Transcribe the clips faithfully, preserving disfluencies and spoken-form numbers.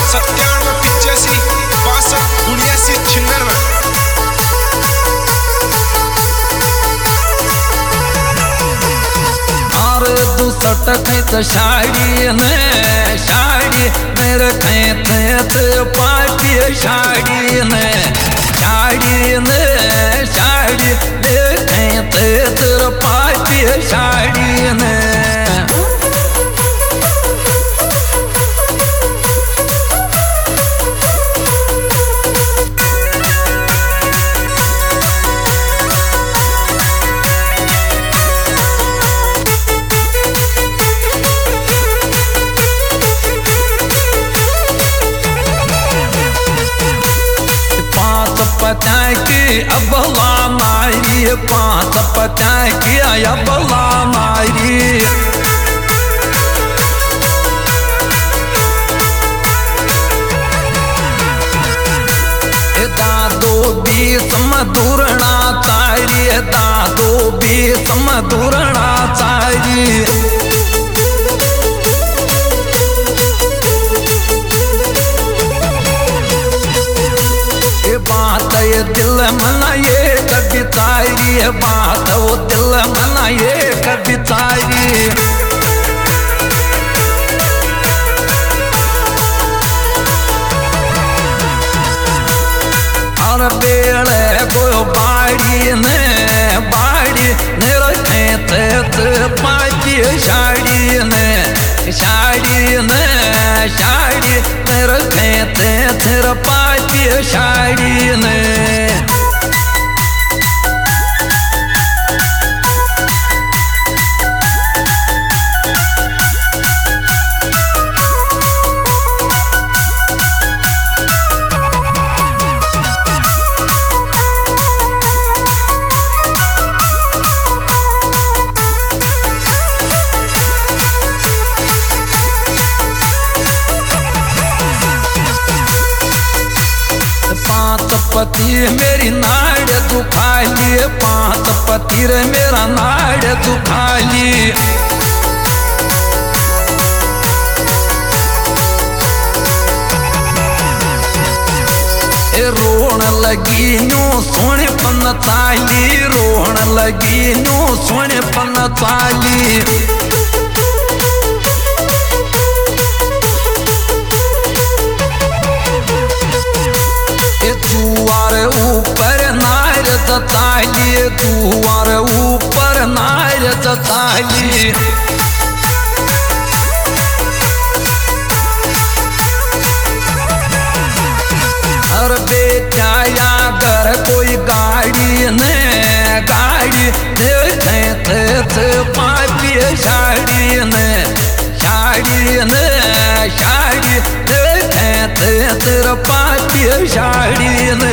सत्तानवे पिचासी बासठ उन्यासी छिन्नवे। दुसठ खैत साड़ी ने साड़ी मेरे खैत पाटी साड़ी ने साड़ी ने साड़ी खैत तेर पाटी साड़ी ने पता की अबला मारी पाँच पता की अबला मारी दादो बीस मधुरणा तारी दादो बीस मधुरणा तारी बात ये दिल मना ये कभी तारी है बात वो दिल मना ये कभी तारी हर बेड़े को बाड़ी ने बाड़ी ने रखे थे पाटी साड़ी ने साड़ी ने साड़ी ने रखे थे तेरा पाटी साड़ी ने पति मेरी नाड़ दुखाली पाँच पति रे मेरा नाड़ दुखाली रोण लगी न्यू सोने पन ताली रोण लगी न्यू सोने पन ताली दुआर ऊपर नार ताली दुआर ऊपर नार ताली हर बेचाया घर कोई गाड़ी ने गाड़ी देखे थे पापी साड़ी ने साड़ी ने साड़ी देखे थे तेरा पापी साड़ी ने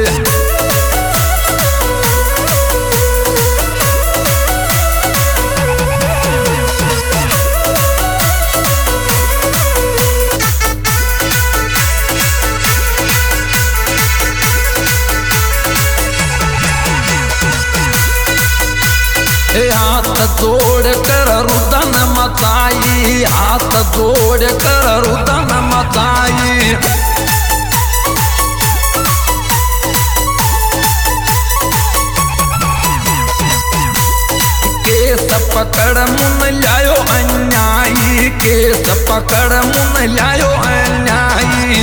हाथ जोड़ कर रुदन मताई हाथ जोड़ कर रुदन मताई केस पकड़ मुन लायो अन्यायी केस पकड़ मुन लायो अन्यायी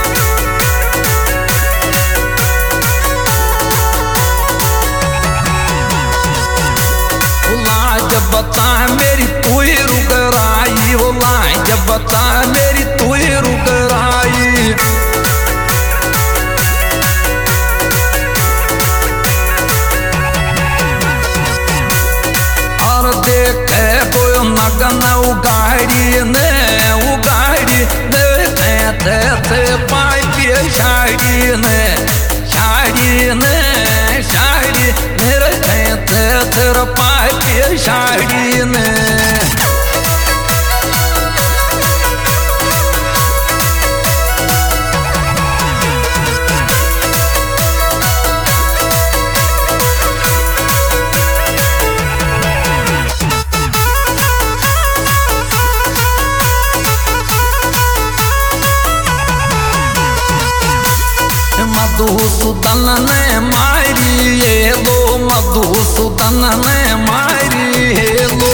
जब बता मेरी तुई रुकराई हो लाई जब बता मेरी तुई रुकराई और देखे कोई नगन उगाड़ी ने उगाड़ी देखे थे थे पापी साड़ी ने साड़ी ने साड़ी मेरे थे तेरा पापी साड़ी ने मधुसूदन ने मारी ये लो, मधुसूदन ने मारी ये लो।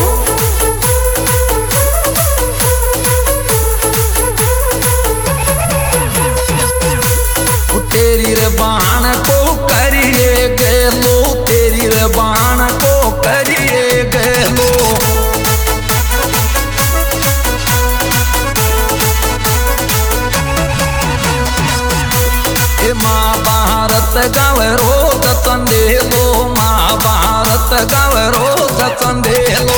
तेरी रे बाण को करिए गेलो, तेरी रे बाण को करिए गेलो। ए महाभारत गवरो दतंदेलो, महाभारत गवरो दतंदेलो।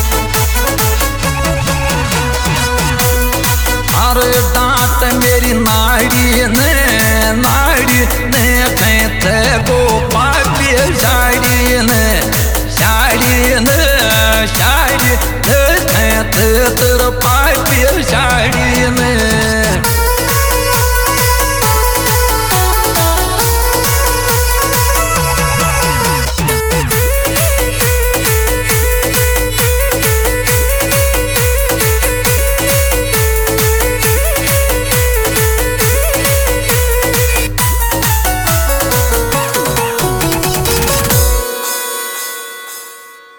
अरे डांट मेरी ना